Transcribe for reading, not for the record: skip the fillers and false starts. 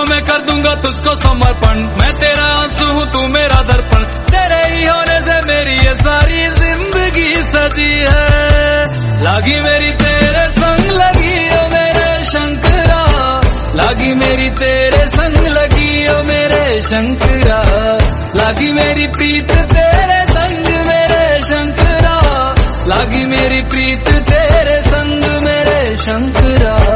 तो मैं कर दूंगा तुझको समर्पण। मैं तेरा आंसू हूँ तू मेरा दर्पण, तेरे ही होने से मेरी ये सारी जिंदगी सजी है। लागी मेरी तेरे संग लगी ओ मेरे शंकरा, लागी मेरी तेरे संग लगी ओ मेरे शंकरा, लागी मेरी प्रीत तेरे संग मेरे शंकरा, लागी मेरी प्रीत तेरे संग मेरे शंकरा।